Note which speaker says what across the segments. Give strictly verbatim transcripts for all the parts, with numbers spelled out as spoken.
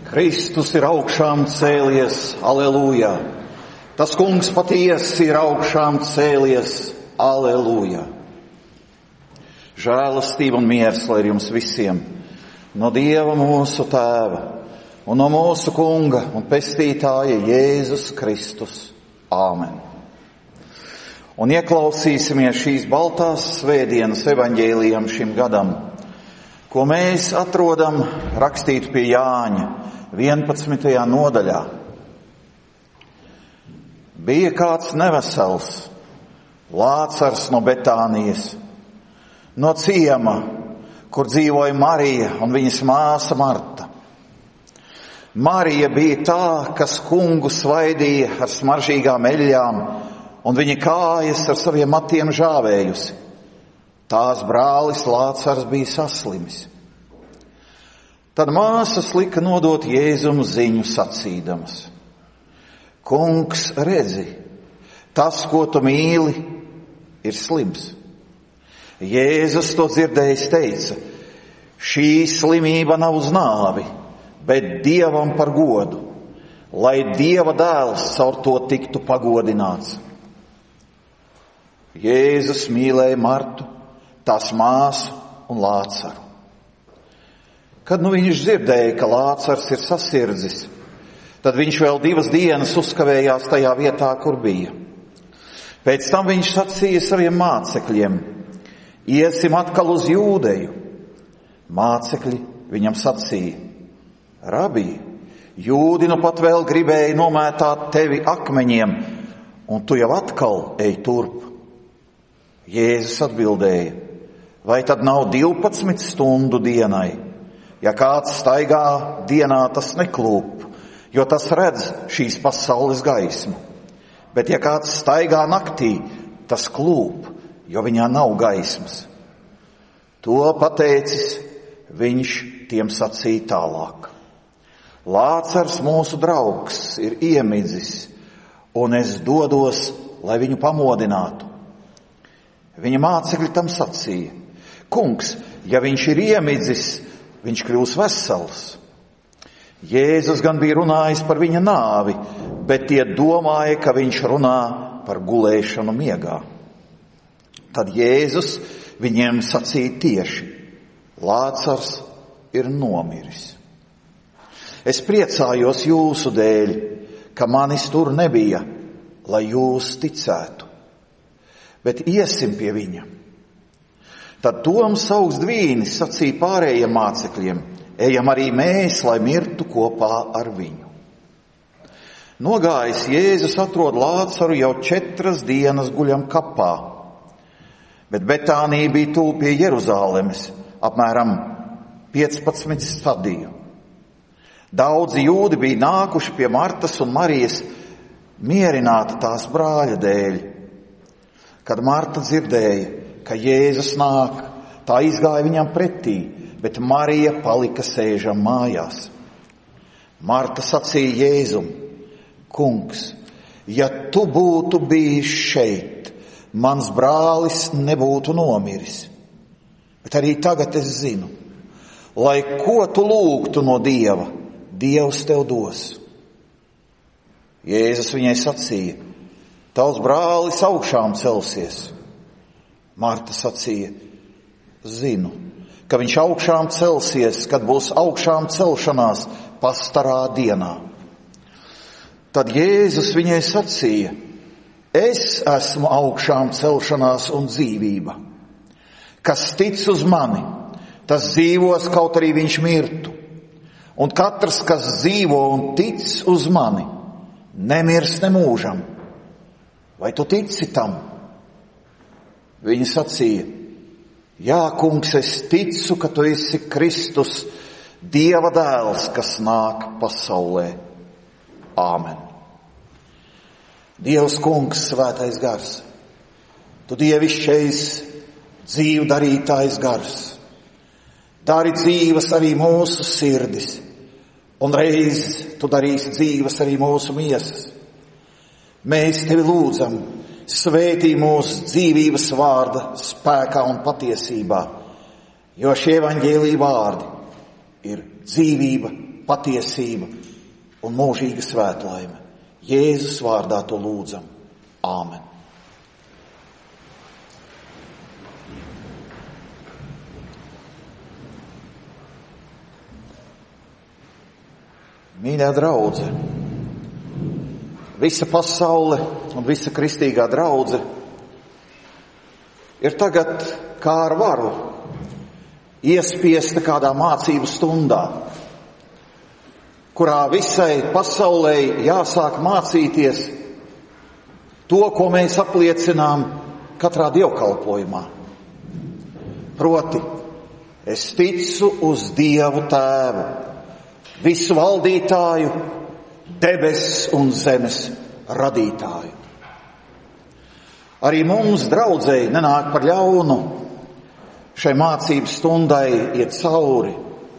Speaker 1: Kristus ir augšām cēlies, aleluja. Tas kungs patiesi ir augšām cēlies, aleluja. Žēlastība un miers, lai ir jums visiem, no Dieva mūsu Tēva un no mūsu kunga un pestītāja Jēzus Kristus. Āmen. Un ieklausīsimies šīs baltās svētdienas evaņģēlijam šim gadam, ko mēs atrodam rakstītu pie Jāņa vienpadsmitajā nodaļā. Bija kāds nevesels, Lācars no Betānijas, no ciema, kur dzīvoja Marija un viņas māsa Marta. Marija bija tā, kas kungu svaidīja ar smaržīgām eļļām un viņa kājas ar saviem matiem žāvējusi. Tās brālis Lācars bija saslimis. Tad māsas lika nodot Jēzum ziņu sacīdamas: Kungs, redzi, tas, ko tu mīli, ir slims. Jēzus to dzirdējis teica: šī slimība nav uz nāvi, bet Dievam par godu, lai Dieva dēls caur to tiktu pagodināts. Jēzus mīlēja Martu, tās māsu un Lācaru. Kad nu viņš dzirdēja, ka Lācars ir sasirdzis, tad viņš vēl divas dienas uzkavējās tajā vietā, kur bija. Pēc tam viņš sacīja saviem mācekļiem: iesim atkal uz Jūdeju. Mācekļi viņam sacīja: Rabī, Jūdi nu pat vēl gribēja nomētāt tevi akmeņiem, un tu jau atkal ej turp. Jēzus atbildēja: vai tad nav divpadsmit stundu dienai? Ja kāds staigā dienā, tas neklūp, jo tas redz šīs pasaules gaismu. Bet ja kāds staigā naktī, tas klūp, jo viņā nav gaismas. To pateicis, viņš tiem sacīja tālāk: Lācars, mūsu draugs, ir iemidzis, un es dodos, lai viņu pamodinātu. Viņa mācekļi tam sacīja: Kungs, ja viņš ir iemidzis, viņš kļūs vesels. Jēzus gan bija runājis par viņa nāvi, bet tie domāja, ka viņš runā par gulēšanu miegā. Tad Jēzus viņiem sacīja tieši: Lācars ir nomiris. Es priecājos jūsu dēļ, ka manis tur nebija, lai jūs ticētu. Bet iesim pie viņa. Tad Toms augst dvīnis sacīja pārējiem mācekļiem: ejam arī mēs, lai mirtu kopā ar viņu. Nogājis Jēzus atrod Lācaru jau četras dienas guļam kapā, bet Betānija bija tuvu pie Jeruzālemes, apmēram piecpadsmit stadiju. Daudzi jūdi bija nākuši pie Martas un Marijas mierināt tās brāļa dēļ. Kad Marta dzirdēja, ka Jēzus nāk, tā izgāja viņam pretī, bet Marija palika sēžam mājās. Marta sacīja Jēzum: Kungs, ja tu būtu bijis šeit, mans brālis nebūtu nomiris. Bet arī tagad es zinu, lai ko tu lūgtu no Dieva, Dievs tev dos. Jēzus viņai sacīja: tavs brālis augšām celsies. Marta sacīja: zinu, ka viņš augšām celsies, kad būs augšām celšanās pastarā dienā. Tad Jēzus viņai sacīja: es esmu augšām celšanās un dzīvība. Kas tic uz mani, tas dzīvos, kaut arī viņš mirtu. Un katrs, kas dzīvo un tic uz mani, nemirs nemūžam. Vai tu tici tam? Viņa sacīja: jā, kungs, es ticu, ka tu esi Kristus, Dieva dēls, kas nāk pasaulē. Āmen. Dievs kungs, svētais gars, tu dievišķais dzīvu darītājs gars, dari dzīvas arī mūsu sirdis, un reiz tu darīsi dzīvas arī mūsu miesas. Mēs tevi lūdzam, svētī mūsu dzīvības vārda spēkā un patiesībā, jo šie evaņģēlija vārdi ir dzīvība patiesība un mūžīga svētlaime. Jēzus vārdā to lūdzam. Āmen. Mīļā draudze, visa pasaule un visa kristīgā draudze ir tagad kā ar varu iespiesta kādā mācību stundā, kurā visai pasaulē jāsāk mācīties to, ko mēs apliecinām katrā dievkalpojumā. Proti, es ticu uz Dievu Tēvu, visu valdītāju, debesis un zemes radītāju. Arī mums, draudzēji, nenāk par ļaunu šai mācības stundai iet cauri.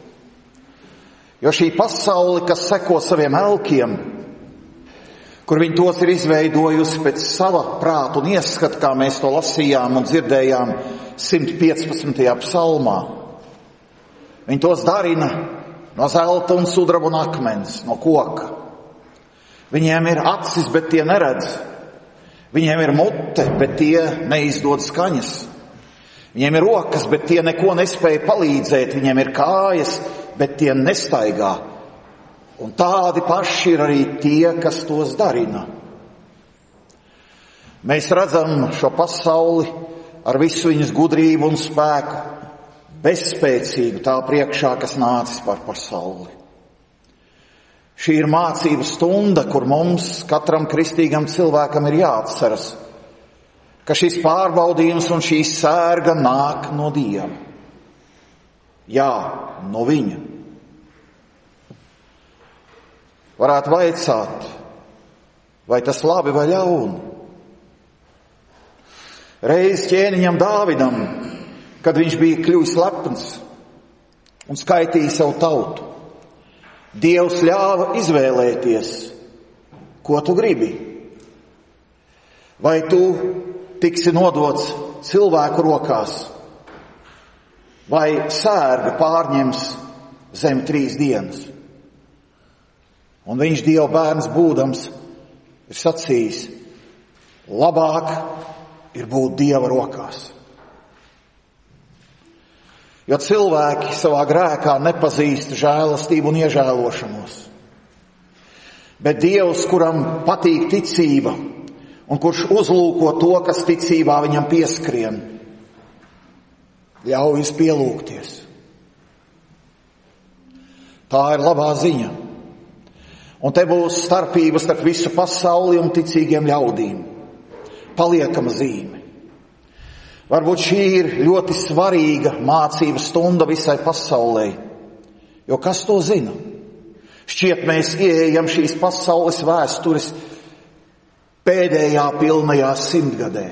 Speaker 1: Jo šī pasaule, kas seko saviem elkiem, kur viņi tos ir izveidojusi pēc sava prāta un ieskata, kā mēs to lasījām un dzirdējām simt piecpadsmitajā psalmā, viņi tos darina no zelta un sudraba un akmens, no koka. Viņiem ir acis, bet tie neredz. Viņiem ir mute, bet tie neizdod skaņas. Viņiem ir rokas, bet tie neko nespēja palīdzēt. Viņiem ir kājas, bet tie nestaigā. Un tādi paši ir arī tie, kas tos darina. Mēs redzam šo pasauli ar visu viņas gudrību un spēku, bezspēcīgu tā priekšā, kas nācis par pasauli. Šī ir mācību stunda, kur mums, katram kristīgam cilvēkam, ir jāatceras, ka šis pārbaudījums un šī sērga nāk no Dieva. Jā, no Viņa. Varētu vaicāt, vai tas labi vai ļauni? Reiz ķēniņam Dāvidam, kad viņš bija kļuvis lepns un skaitīja savu tautu, Dievs ļāva izvēlēties, ko tu gribi. Vai tu tiksi nodots cilvēku rokās, vai sērga pārņems zem trīs dienas. Un viņš, Dieva bērns būdams, ir sacījis, labāk ir būt Dieva rokās. Jo cilvēki savā grēkā nepazīst žēlastību un iežēlošanos. Bet Dievs, kuram patīk ticība un kurš uzlūko to, kas ticībā viņam pieskrien, ļauj jūs pielūgties. Tā ir labā ziņa. Un te būs starpības starp visu pasauli un ticīgiem ļaudīm. Paliekama zīme. Varbūt šī ir ļoti svarīga mācības stunda visai pasaulē, jo kas to zina? Šķiet, mēs ieejam šīs pasaules vēstures pēdējā pilnajā simtgadē.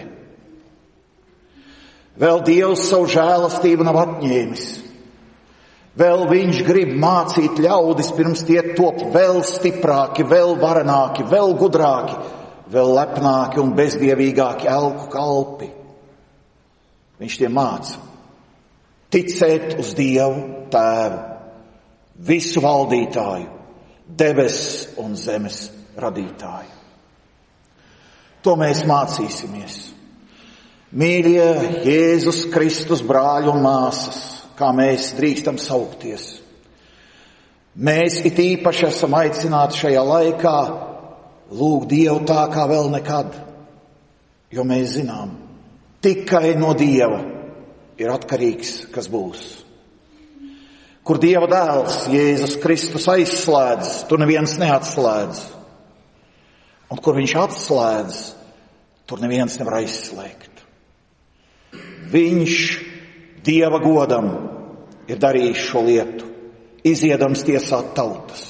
Speaker 1: Vēl Dievs savu žēlastību nav atņēmis. Vēl viņš grib mācīt ļaudis, pirms tie top vēl stiprāki, vēl varenāki, vēl gudrāki, vēl lepnāki un bezdievīgāki elku kalpi. Viņš tiem māca ticēt uz Dievu Tēvu, visu valdītāju, debesis un zemes radītāju. To mēs mācīsimies. Mīļie Jēzus Kristus brāļi un māsas, kā mēs drīkstam saukties. Mēs it īpaši esam aicināti šajā laikā lūgt Dievu tā kā vēl nekad, jo mēs zinām, tikai no Dieva ir atkarīgs, kas būs. Kur Dieva dēls, Jēzus Kristus, aizslēdz, tur neviens neatslēdz. Un kur viņš atslēdz, tur neviens nevar aizslēgt. Viņš Dieva godam ir darījis šo lietu, iziedams tiesāt tautas.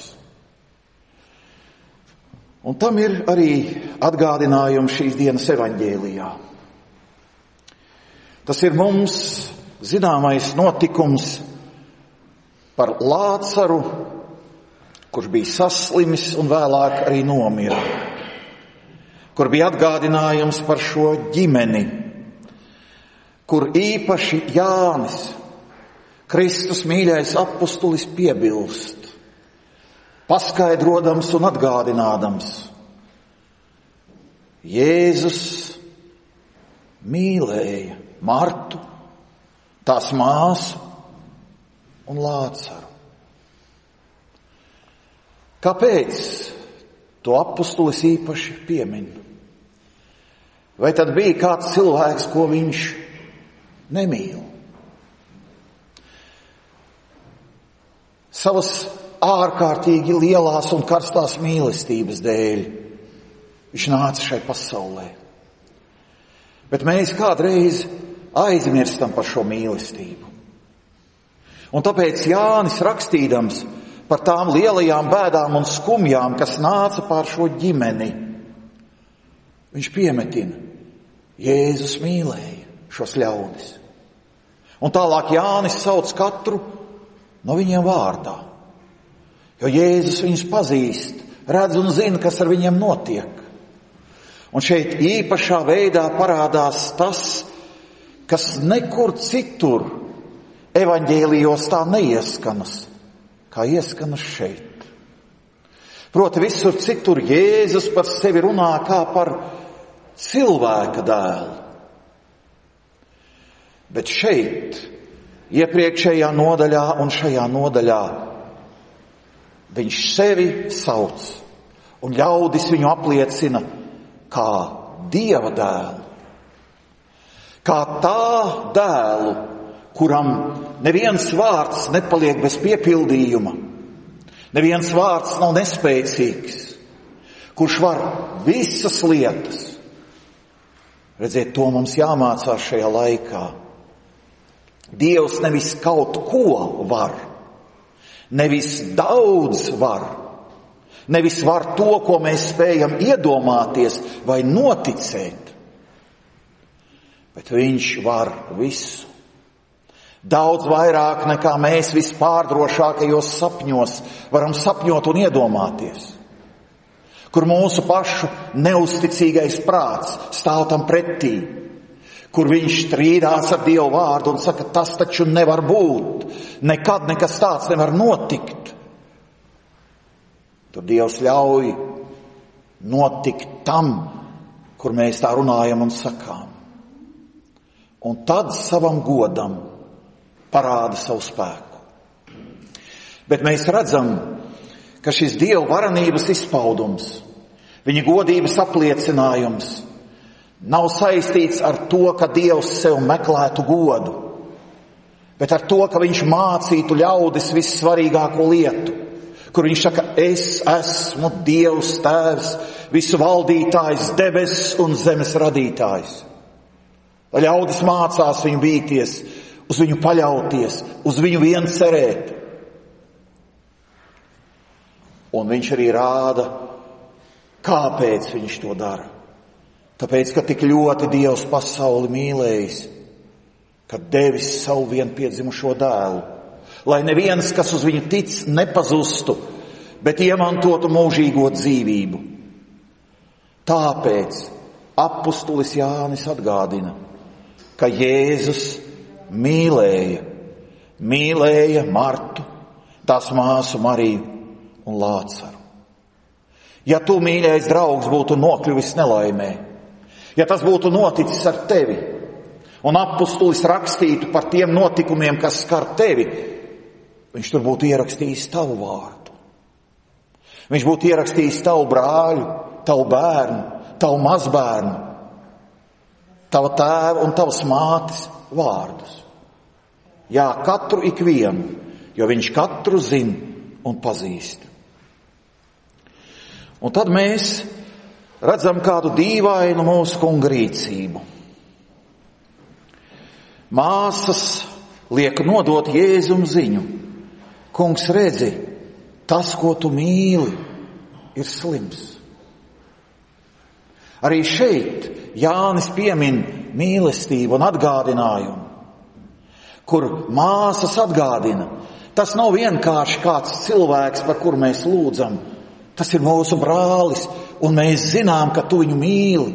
Speaker 1: Un tam ir arī atgādinājums šīs dienas evaņģēlijā. Tas ir mums zināmais notikums par Lācaru, kurš bija saslimis un vēlāk arī nomira, kur bija atgādinājums par šo ģimeni, kur īpaši Jānis, Kristus mīļais apustulis, piebilst, paskaidrodams un atgādinādams. Jēzus mīlēja Martu, tās māsu un Lācaru. Kāpēc to apustulis īpaši piemin? Vai tad bija kāds cilvēks, ko viņš nemīl? Savas ārkārtīgi lielās un karstās mīlestības dēļ viņš nāca šai pasaulē. Bet mēs kādreiz aizmirstam par šo mīlestību. Un tāpēc Jānis rakstījams par tām lielajām bēdām un skumjām, kas nāca pār šo ģimeni, viņš piemetina: Jēzus mīlēja šos ļaudis. Un tālāk Jānis sauc katru no viņiem vārdā, jo Jēzus viņus pazīst, redz un zina, kas ar viņiem notiek. Un šeit īpašā veidā parādās tas, kas nekur citur evaņģēlijos tā neieskanas, kā ieskanas šeit. Proti visur citur Jēzus par sevi runā kā par cilvēka dēlu. Bet šeit, iepriekšējā nodaļā un šajā nodaļā, viņš sevi sauc un ļaudis viņu apliecina kā Dieva dēlu. Kā tā dēlu, kuram neviens vārds nepaliek bez piepildījuma, neviens vārds nav nespēcīgs, kurš var visas lietas. Redziet, to mums jāmācās šajā laikā. Dievs nevis kaut ko var, nevis daudz var, nevis var to, ko mēs spējam iedomāties vai noticēt, bet viņš var visu. Daudz vairāk nekā mēs vispārdrošākajos sapņos varam sapņot un iedomāties, kur mūsu pašu neusticīgais prāts stāv tam pretī, kur viņš strīdās ar Dievu vārdu un saka, tas taču nevar būt, nekad nekas tāds nevar notikt. Tur Dievs ļauj notikt tam, kur mēs tā runājam un sakām. Un tad savam godam parāda savu spēku. Bet mēs redzam, ka šis Dieva varenības izpaudums, viņa godības apliecinājums nav saistīts ar to, ka Dievs sev meklētu godu, bet ar to, ka viņš mācītu ļaudis vissvarīgāko lietu, kur viņš saka, es esmu Dievs tēvs, visu valdītājs, debesis un zemes radītājs. Lai ļaudis mācās viņu bīties, uz viņu paļauties, uz viņu vien cerēt. Un viņš arī rāda, kāpēc viņš to dara. Tāpēc, ka tik ļoti Dievs pasauli mīlējis, ka devis savu vienpiedzimušo dēlu, lai neviens, kas uz viņu tic, nepazustu, bet iemantotu mūžīgo dzīvību. Tāpēc apustulis Jānis atgādina, ka Jēzus mīlēja, mīlēja Martu, tās māsu Mariju un Lācaru. Ja tu, mīļais draugs, būtu nokļuvis nelaimē, ja tas būtu noticis ar tevi, un apustulis rakstītu par tiem notikumiem, kas skar tevi, viņš tur būtu ierakstījis tavu vārdu. Viņš būtu ierakstījis tavu brāļu, tavu bērnu, tavu mazbērnu, tavu tēvu un tavas mātes vārdus. Jā, katru ikvienu, jo viņš katru zina un pazīst. Un tad mēs redzam kādu dīvainu mūsu kunga rīcību. Māsas liek nodot Jēzum ziņu. Kungs, redzi, tas, ko tu mīli, ir slims. Arī šeit Jānis piemin mīlestību un atgādinājumu, kur māsas atgādina. Tas nav vienkārši kāds cilvēks, par kuru mēs lūdzam. Tas ir mūsu brālis, un mēs zinām, ka tu viņu mīli.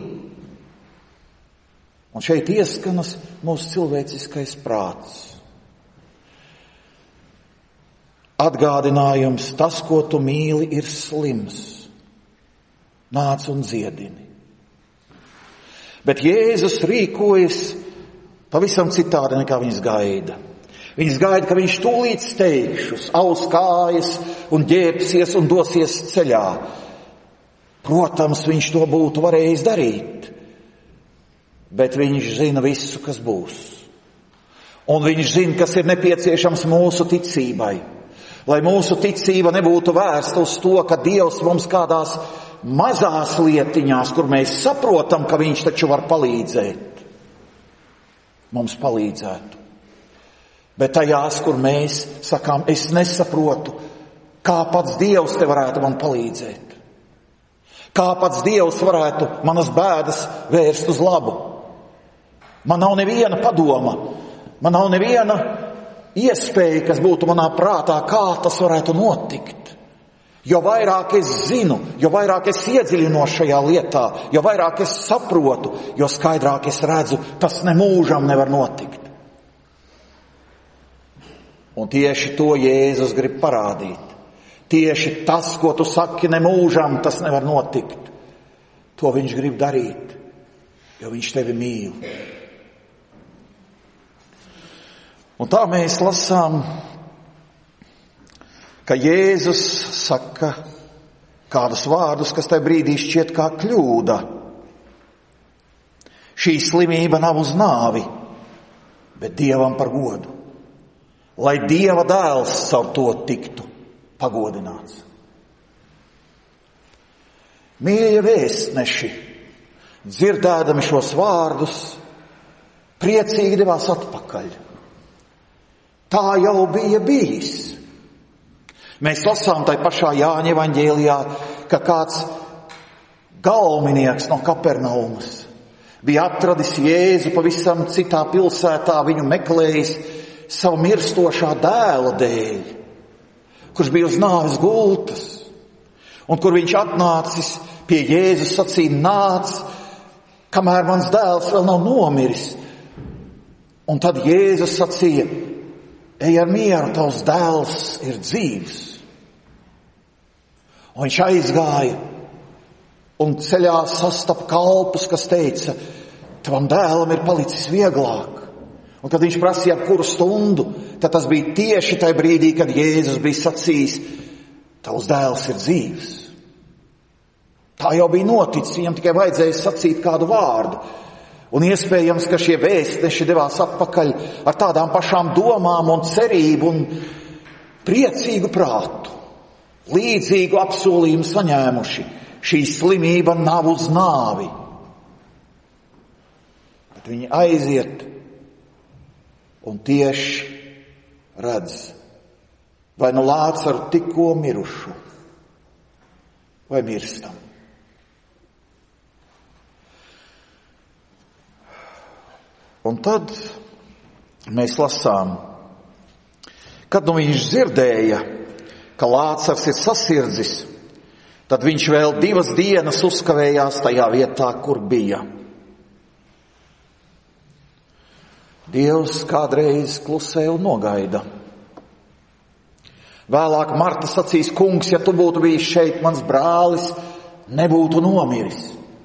Speaker 1: Un šeit ieskanas mūsu cilvēciskais prāts. atgādinājums, tas, ko tu mīli, ir slims. Nāc un dziedini. Bet Jēzus rīkojas pavisam citādi nekā viņas gaida. Viņas gaida, ka viņš tūlīt steigšus, aus kājas un ģērbsies un dosies ceļā. Protams, viņš to būtu varējis darīt, bet viņš zina visu, kas būs. Un viņš zina, kas ir nepieciešams mūsu ticībai. Lai mūsu ticība nebūtu vērsta uz to, ka Dievs mums kādās mazās lietiņās, kur mēs saprotam, ka viņš taču var palīdzēt, mums palīdzētu. Bet tajās, kur mēs sakām, es nesaprotu, kā pats Dievs te varētu man palīdzēt. Kā pats Dievs varētu manas bēdas vērst uz labu. Man nav neviena padoma, man nav neviena iespēja, kas būtu manā prātā, kā tas varētu notikt. Jo vairāk es zinu, jo vairāk es iedziļinos šajā lietā, jo vairāk es saprotu, jo skaidrāk es redzu, tas nemūžam nevar notikt. Un tieši to Jēzus grib parādīt. Tieši tas, ko tu saki nemūžam, tas nevar notikt. To viņš grib darīt, jo viņš tevi mīl. Un tā mēs lasām, ka Jēzus saka kādus vārdus, kas tajā brīdī šķiet kā kļūda. Šī slimība nav uz nāvi, bet Dievam par godu. Lai Dieva dēls savu to tiktu pagodināts. Mīļie vēstneši, dzirdēdami šos vārdus, priecīgi devās atpakaļ. Tā jau bija bijis. Mēs lasām tai pašā Jāņa evaņģēlijā, ka kāds galvenieks no Kapernaumas bija atradis Jēzu pavisam citā pilsētā, viņu meklējis savu mirstošā dēla dēļ, kurš bija uz nāves gultas, un kur viņš atnācis pie Jēzus sacīja, nāc, kamēr mans dēls vēl nav nomiris. Un tad Jēzus sacīja, ej ar mieru, tavs dēls ir dzīvs. Un viņš aizgāja un ceļā sastapa kalpus, kas teica, tavam dēlam ir palicis vieglāk. Un kad viņš prasīja ap kuru stundu, tad tas bija tieši tajā brīdī, kad Jēzus bija sacījis, tavs dēls ir dzīvs. Tā jau bija noticis, viņam tikai vajadzēja sacīt kādu vārdu. Un iespējams, ka šie vēstneši devās atpakaļ ar tādām pašām domām un cerību un priecīgu prātu, līdzīgu apsolījumu saņēmuši. Šī slimība nav uz nāvi. Bet viņi aiziet un tieši redz, vai nu Lācaru tikko mirušu, vai mirstam. Un tad mēs lasām, kad nu viņš dzirdēja, ka Lācars ir sasirdzis, tad viņš vēl divas dienas uzkavējās tajā vietā, kur bija. Dievs kādreiz klusē un nogaida. Vēlāk Marta sacīs, kungs, ja tu būtu bijis šeit, mans brālis nebūtu nomiris.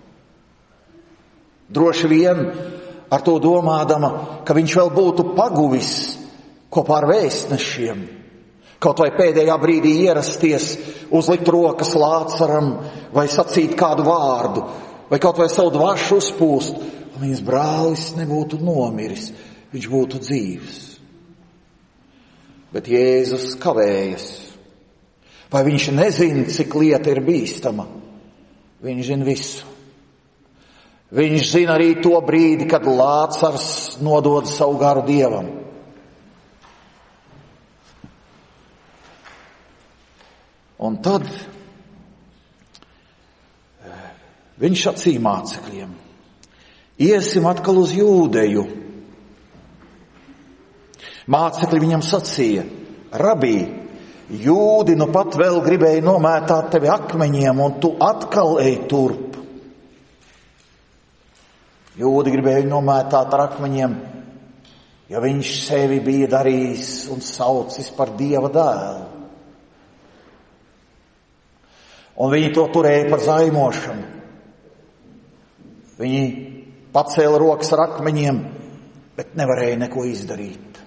Speaker 1: Droši vien ar to domādama, ka viņš vēl būtu paguvis kopā ar vēstnešiem, kaut vai pēdējā brīdī ierasties, uzlikt rokas Lācaram vai sacīt kādu vārdu, vai kaut vai savu dvašu uzpūst, un viņas brālis nebūtu nomiris, viņš būtu dzīvs. Bet Jēzus kavējas. Vai viņš nezina, cik lieta ir bīstama? Viņš zina visu. Viņš zina arī to brīdi, kad Lācars nodod savu garu Dievam. Un tad viņš sacīja mācekļiem, iesim atkal uz Jūdeju. Mācekļi viņam sacīja, rabī, jūdi nu pat vēl gribēja nomētāt tevi akmeņiem, un tu atkal ej turp. Jūdi gribēja nomētāt ar akmeņiem, ja viņš sevi bija darījis un saucis par Dieva dēlu. Un viņi to turēja par zaimošanu. Viņi pacēla rokas ar akmeņiem, bet nevarēja neko izdarīt.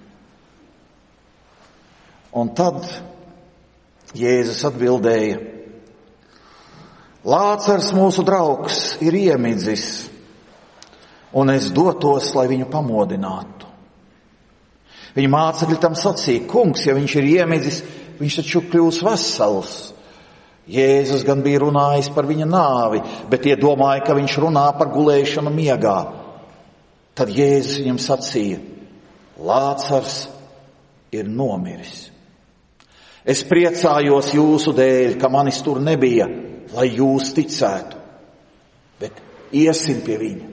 Speaker 1: Un tad Jēzus atbildēja: Lācars, mūsu draugs, ir iemidzis, un es dotos, lai viņu pamodinātu. Viņa mācekļi tam sacīja: Kungs, ja viņš ir iemidzis, viņš taču kļūs vesels. Jēzus gan bija runājis par viņa nāvi, bet tie domāja, ka viņš runā par gulēšanu miegā. Tad Jēzus viņam sacīja: Lācars ir nomiris. Es priecājos jūsu dēļ, ka manis tur nebija, lai jūs ticētu, bet iesim pie viņa.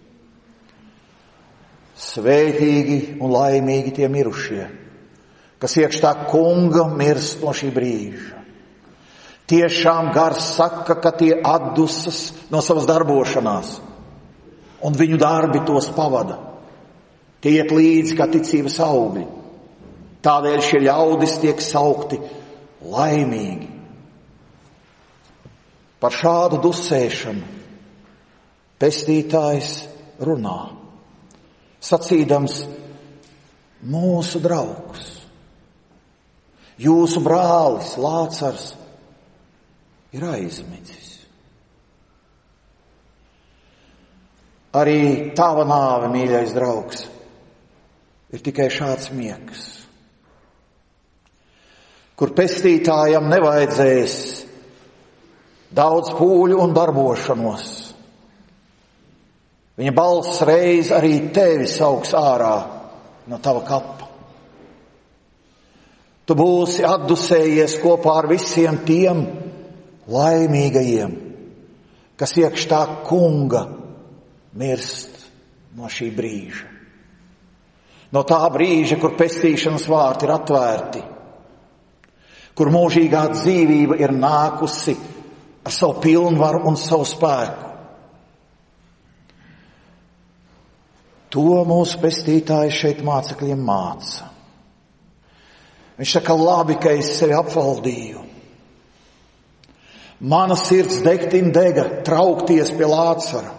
Speaker 1: Svētīgi un laimīgi tie mirušie, kas iekš tā kunga mirst no šī brīža. Tiešām gars saka, ka tie atdusas no savas darbošanās, un viņu darbi tos pavada. Tie iet līdzi kā ticības augļi. Tādēļ šie ļaudis tiek saukti laimīgi. Par šādu dusēšanu pestītājs runā, sacīdams: mūsu draugs, jūsu brālis Lācars ir aizmidzis. Arī tava nāve, mīļais draugs, ir tikai šāds miegs, kur pestītājam nevajadzēs daudz pūļu un darbošanos. Viņa balss reiz arī tevi sauks ārā no tava kapa. Tu būsi atdusējies kopā ar visiem tiem laimīgajiem, kas iekš tā kunga mirst no šī brīža. No tā brīža, kur pestīšanas vārti ir atvērti, kur mūžīgā dzīvība ir nākusi ar savu pilnvaru un savu spēku. To mūsu pestītājs šeit mācekļiem māca. Viņš saka: labi, ka es sevi apvaldīju. Mana sirds degtin dega traukties pie Lācara.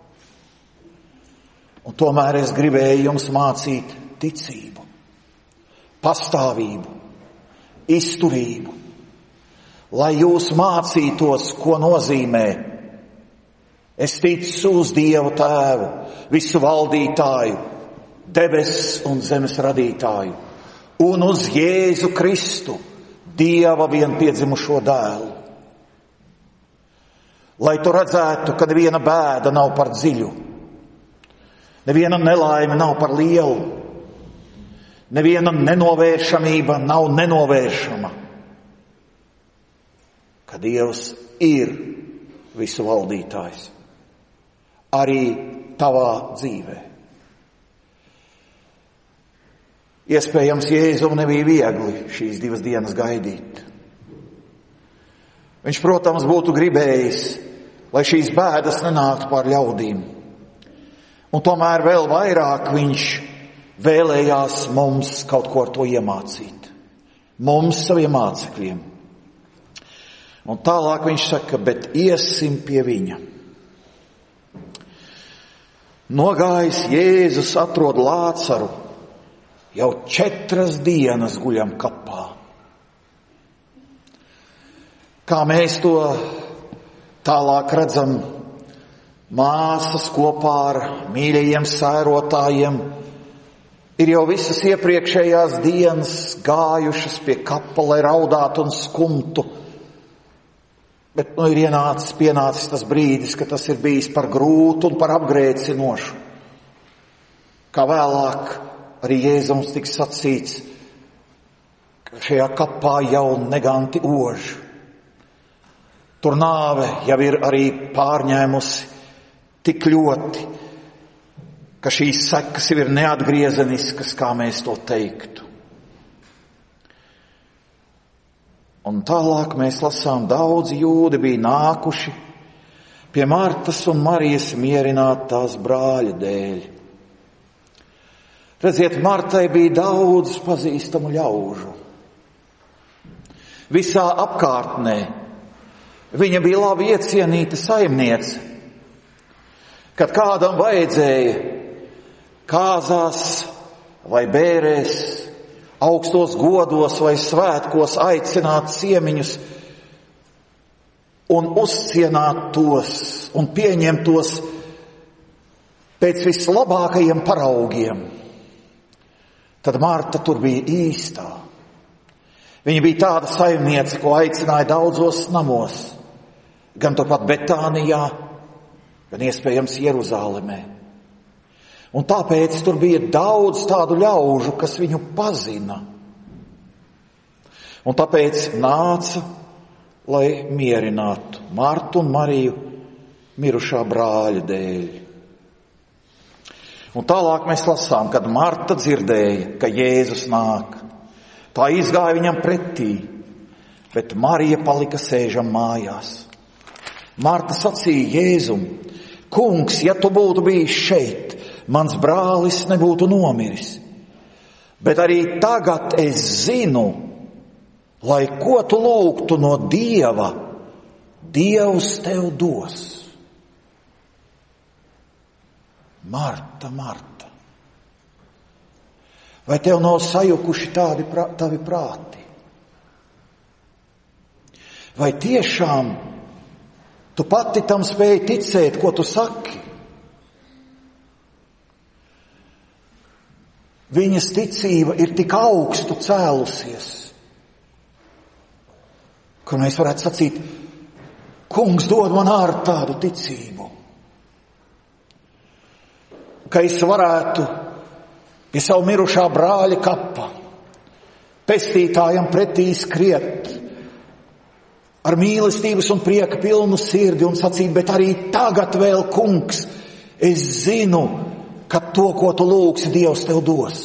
Speaker 1: Un tomēr es gribēju jums mācīt ticību, pastāvību, izturību, lai jūs mācītos, ko nozīmē: es ticu uz Dievu Tēvu, visu valdītāju, debesis un zemes radītāju, un uz Jēzu Kristu, Dieva vienpiedzimušo dēlu. Lai tu redzētu, ka neviena bēda nav par dziļu, neviena nelaime nav par lielu, neviena nenovēršamība nav nenovēršama, ka Dievs ir visu valdītājs, arī tavā dzīvē. Iespējams, Jēzum nebija viegli šīs divas dienas gaidīt. Viņš, protams, būtu gribējis, lai šīs bēdas nenāktu pār ļaudīm. Un tomēr vēl vairāk viņš vēlējās mums kaut ko ar to iemācīt. Mums, saviem mācekļiem. Un tālāk viņš saka: bet iesim pie viņa. Nogājis Jēzus atrod Lācaru, jau četras dienas guļam kapā. Kā mēs to tālāk redzam, māsas kopā ar mīļajiem sērotājiem ir jau visas iepriekšējās dienas gājušas pie kapa, lai raudātu un skumtu. Bet nu ir ienācis, pienācis tas brīdis, ka tas ir bijis par grūtu un par apgrēcinošu. Kā vēlāk arī Jēzums tiks sacīts, ka šajā kapā jau neganti ož. Tur nāve jau ir arī pārņēmusi tik ļoti, ka šīs sekas jau ir neatgriezeniskas, kā mēs to teiktu. Un tālāk mēs lasām: daudzi jūdi bija nākuši pie Martas un Marijas mierināt tās brāļa dēļ. Redziet, Martai bija daudz pazīstamu ļaužu. Visā apkārtnē Viņa bija labi iecienīta saimniece. Kad kādam vajadzēja kāzās vai bērēs, augstos godos vai svētkos aicināt ciemiņus un uzcienāt tos un pieņemt tos pēc vislabākajiem paraugiem, tad Marta tur bija īstā. Viņa bija tāda saimniece, ko aicināja daudzos namos, gan turpat Betānijā, gan iespējams Jeruzālemē. Un tāpēc tur bija daudz tādu ļaužu, kas viņu pazina. Un tāpēc nāca, lai mierinātu Martu un Mariju mirušā brāļa dēļ. Un tālāk mēs lasām, kad Marta dzirdēja, ka Jēzus nāk. Tā izgāja viņam pretī, bet Marija palika sēžam mājās. Marta sacīja Jēzum: Kungs, ja tu būtu bijis šeit, mans brālis nebūtu nomiris. Bet arī tagad es zinu, lai ko tu lūgtu no Dieva, Dievs tev dos. Marta, Marta, vai tev nav sajukuši tādi prā, tavi prāti? Vai tiešām tu pati tam spēji ticēt, ko tu saki? Viņas ticība ir tik augstu cēlusies, kur mēs varētu sacīt: Kungs, dod man ārā tādu ticību, ka es varētu pie savu mirušā brāļa kapa pestītājam pretī skriet ar mīlestības un prieka pilnu sirdi un sacīt: bet arī tagad vēl, Kungs, es zinu, ka to, ko tu lūgsi, Dievs tev dos.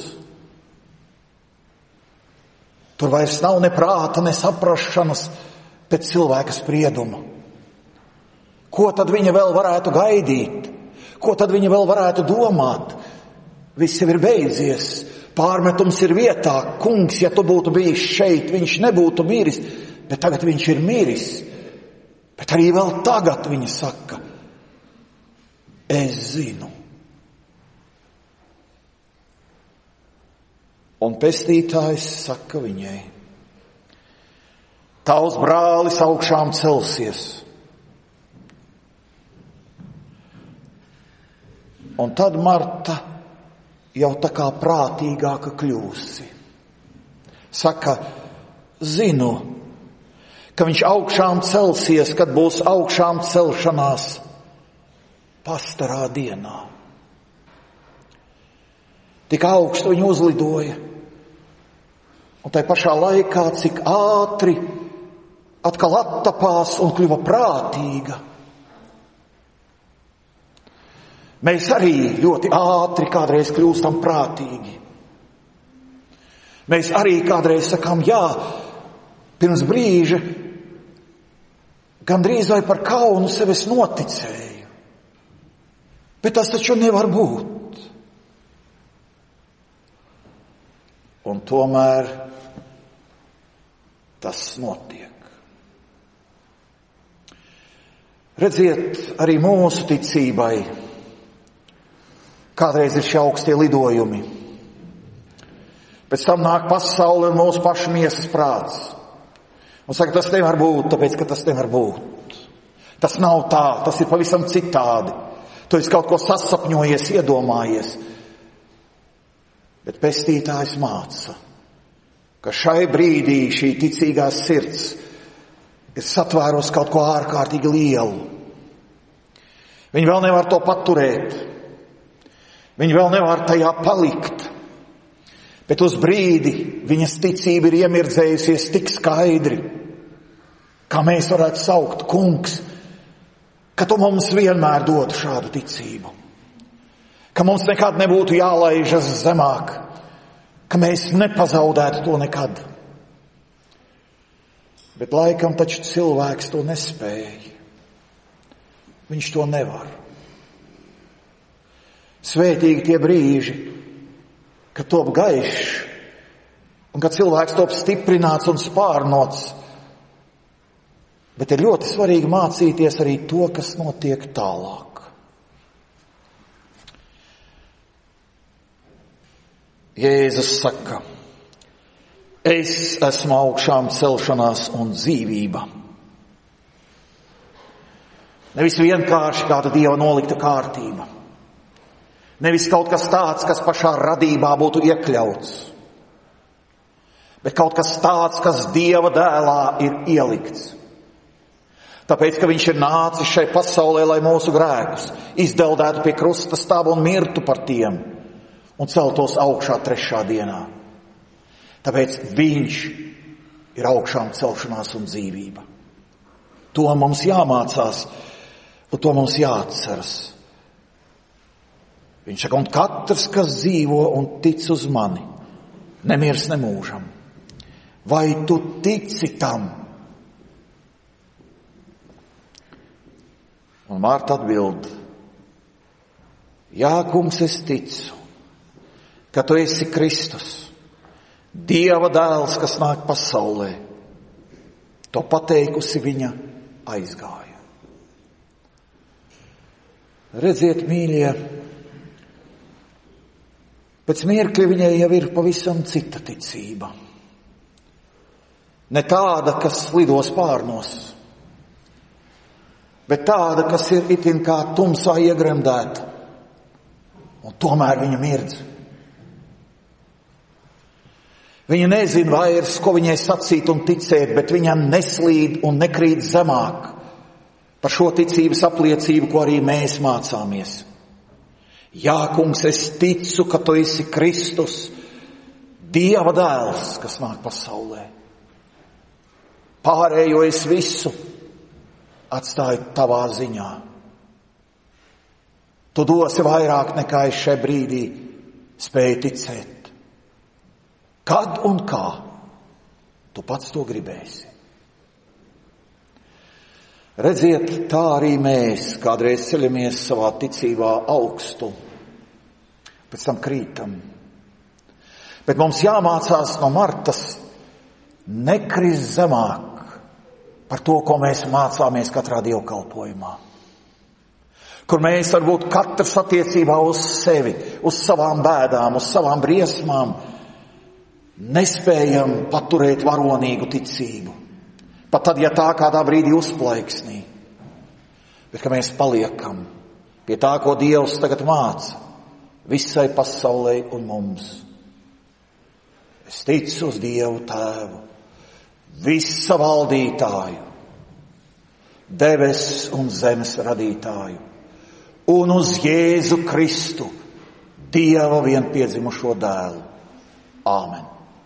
Speaker 1: Tur vairs nav ne prāta, ne saprašanas pēc cilvēka sprieduma. Ko tad viņa vēl varētu gaidīt? Ko tad viņa vēl varētu domāt? Viss jau ir beidzies, pārmetums ir vietā. Kungs, ja tu būtu bijis šeit, viņš nebūtu miris, bet tagad viņš ir miris. Bet arī vēl tagad viņa saka: es zinu. Un pestītājs saka viņai: tavs brālis augšām celsies. Un tad Marta jau tā kā prātīgāka kļūsi. Saka: zinu, ka viņš augšām celsies, kad būs augšām celšanās pastarā dienā. Tik augstu viņa uzlidoja. Un tai pašā laikā, cik ātri atkal attapās un kļuva prātīga. Mēs arī ļoti ātri kādreiz kļūstam prātīgi. Mēs arī kādreiz sakām: jā, pirms brīža gandrīz vai par kaunu sev es noticēju. Bet tas taču nevar būt. Un tomēr tas notiek. Redziet, arī mūsu ticībai kādreiz ir šie augstie lidojumi. Pēc tam nāk pasaule un mūsu pašu miesas prāts. Un saka: tas nevar būt, tāpēc, ka tas nevar būt. Tas nav tā, tas ir pavisam citādi. Tu esi kaut ko sasapņojies, iedomājies. Bet pestītājs māca, ka šai brīdī šī ticīgā sirds ir satvēros kaut ko ārkārtīgi lielu. Viņi vēl nevar to paturēt. Viņi vēl nevar tajā palikt. Bet uz brīdi viņas ticība ir iemirdzējusies tik skaidri, kā mēs varētu saukt: Kungs, ka tu mums vienmēr dotu šādu ticību. Ka mums nekad nebūtu jālaižas zemāk, ka mēs nepazaudētu to nekad. Bet laikam taču cilvēks to nespēja. Viņš to nevar. Svētīgi tie brīži, kad top gaišs un kad cilvēks top stiprināts un spārnots. Bet ir ļoti svarīgi mācīties arī to, kas notiek tālāk. Jēzus saka, es esmu augšām celšanās un dzīvība. Nevis vienkārši kāda Dieva nolikta kārtība. Nevis kaut kas tāds, kas pašā radībā būtu iekļauts. Bet kaut kas tāds, kas Dieva dēlā ir ielikts. Tāpēc, ka viņš ir nācis šai pasaulē, lai mūsu grēkus izdeldētu pie krusta stāva un mirtu par tiem un celtos augšā trešā dienā. Tāpēc viņš ir augšām celšanās un dzīvība. To mums jāmācās un to mums jāatceras. Viņš saka, un katrs, kas dzīvo un tic uz mani, nemirs nemūžam. Vai tu tici tam? Un Marta atbild, jā, kungs, es ticu, ka tu esi Kristus, Dieva dēls, kas nāk pasaulē. To pateikusi viņa aizgāja. Redziet, mīļie, pēc mirkļa viņai jau ir pavisam cita ticība. Ne tāda, kas lido spārnos, bet tāda, kas ir itin kā tumsā iegremdēta, un tomēr viņa mirdz. Viņa nezina vairs, ko viņai sacīt un ticēt, bet viņa neslīd un nekrīt zemāk par šo ticības apliecību, ko arī mēs mācāmies. Jā, kungs, es ticu, ka tu esi Kristus, Dieva dēls, kas nāk pasaulē. Pārējo es visu atstāju tavā ziņā. Tu dosi vairāk nekā es šai brīdī spēju ticēt. Kad un kā tu pats to gribēsi? Redziet, tā arī mēs kādreiz ceļamies savā ticībā augstu, pēc tam krītam. Bet mums jāmācās no Martas nekrist zemāk par to, ko mēs mācāmies katrā dievkalpojumā. Kur mēs varbūt katrs attiecībā uz sevi, uz savām bēdām, uz savām briesmām nespējam paturēt varonīgu ticību. Pat tad, ja tā kādā brīdī uzplaiksnī. Bet ka mēs paliekam pie tā, ko Dievs tagad māca visai pasaulē un mums. Es ticu uz Dievu Tēvu, visa valdītāju, debes un zemes radītāju, un uz Jēzu Kristu, Dieva vienpiedzimušo dēlu. Āmen.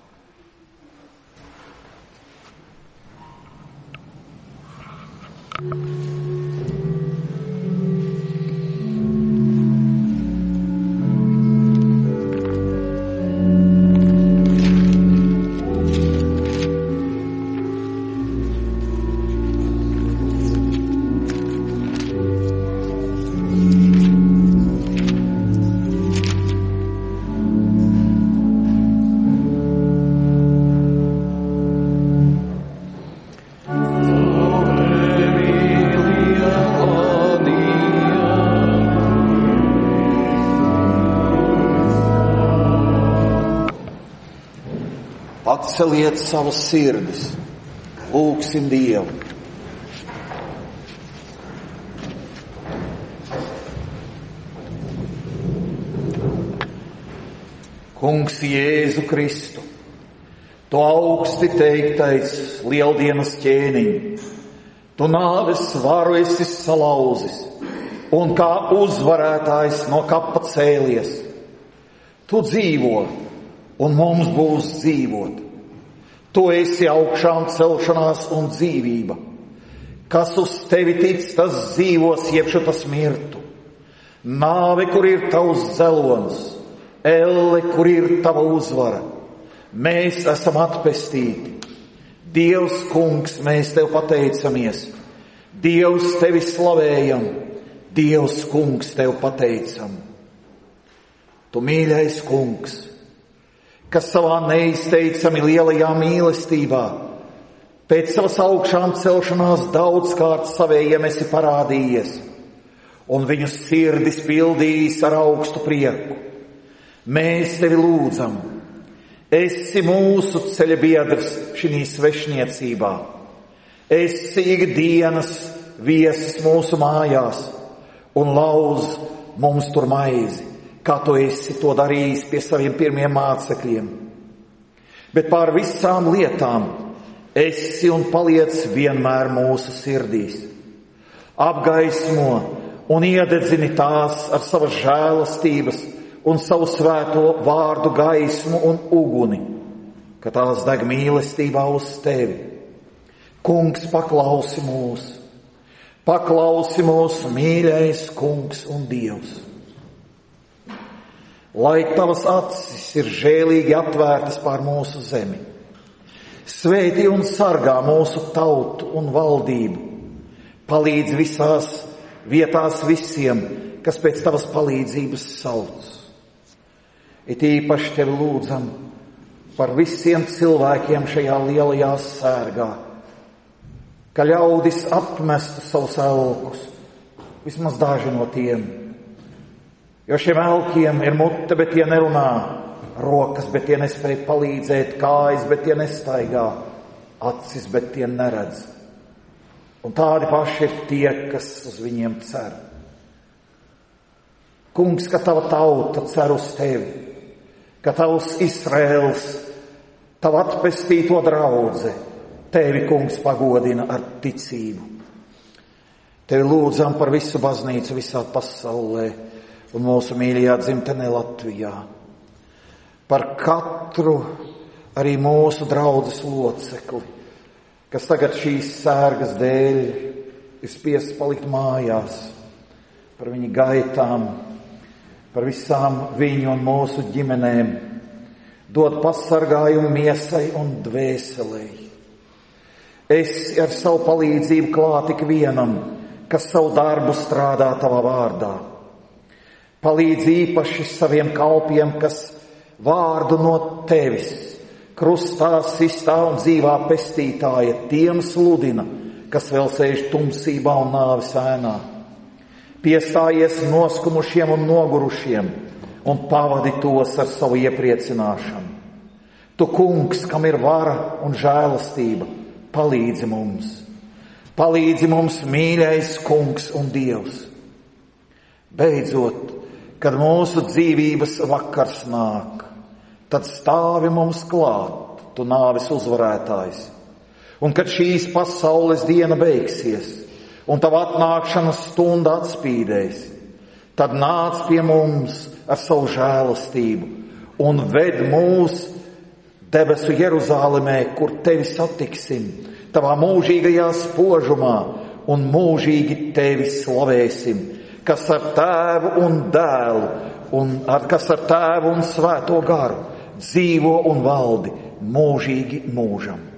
Speaker 1: Atceliet savas sirdis, lūgsim Dievu. Kungs Jēzu Kristu, tu augsti teiktais lieldienas ķēniņ, tu nāves varu esi salauzis un kā uzvarētājs no kapa cēlies. Tu dzīvo un mums būs dzīvot. Tu esi augšām celšanās un dzīvība. Kas uz tevi tic, tas dzīvos, iepšu tas mirtu. Nāve, kur ir tavs dzelons, elle, kur ir tava uzvara. Mēs esam atpestīti. Dievs, kungs, mēs tev pateicamies. Dievs, tevi slavējam. Dievs, kungs, tev pateicam. Tu mīļais kungs, kas savā neizteicami lielajā mīlestībā Pēc savas augšām celšanās daudzkārt savējiem esi parādījies, un viņu sirdis pildījis ar augstu prieku. Mēs tevi lūdzam, esi mūsu ceļa biedrs šī svešniecībā. Esi ikdienas viesis mūsu mājās un lauz mums tur maizi, kā tu esi to darījis pie saviem pirmiem mācekļiem. Bet pār visām lietām esi un paliec vienmēr mūsu sirdīs. Apgaismo un iededzini tās ar savas žēlastības un savu svēto vārdu gaismu un uguni, ka tās deg mīlestībā uz tevi. Kungs, paklausi mūs, paklausi mūs, mīļais Kungs un Dievs. Lai tavas acis ir žēlīgi atvērtas pār mūsu zemi, svētī un sargā mūsu tautu un valdību, palīdz visās vietās visiem, kas pēc tavas palīdzības sauc. It īpaši tevi lūdzam par visiem cilvēkiem šajā lielajā sērgā, ka ļaudis atmestu savus elkus, vismaz daži no tiem. Jo šiem elkiem ir mute, bet tie nerunā, rokas, bet tie nespēj palīdzēt, kājas, bet tie nestaigā, acis, bet tie neredz. Un tādi paši ir tie, kas uz viņiem cer. Kungs, ka tava tauta cer uz tevi, ka tavs Izraels, tava atpestīto draudze, tevi, Kungs, pagodina ar ticību. Tevi lūdzam par visu baznīcu visā pasaulē un mūsu mīļajā dzimtenē Latvijā. Par katru arī mūsu draudzes locekli, kas tagad šīs sērgas dēļ ir spiests palikt mājās, par viņu gaitām, par visām viņu un mūsu ģimenēm, dod pasargājumu miesai un dvēselei. Esi ar savu palīdzību klāt ik vienam, kas savu darbu strādā tavā vārdā. Palīdz īpaši saviem kalpiem, kas vārdu no tevis, krustā sistā un dzīvā pestītāja, tiem sludina, kas vēl sēž tumsībā un nāves ēnā. Piestājies noskumušiem un nogurušiem un pavadi tos ar savu iepriecināšanu. Tu, Kungs, kam ir vara un žēlastība, palīdzi mums. Palīdzi mums, mīļais Kungs un Dievs. Beidzot, kad mūsu dzīvības vakars nāk, tad stāvi mums klāt, tu nāves uzvarētājs. Un kad šīs pasaules diena beigsies, un tava atnākšanas stunda atspīdēs, tad nāc pie mums ar savu žēlastību un ved mūs debesu Jeruzālemē, kur tevi satiksim, tavā mūžīgajā spožumā un mūžīgi tevi slavēsim, kas ar tēvu un dēlu, un ar, kas ar tēvu un svēto garu dzīvo un valdi mūžīgi mūžam.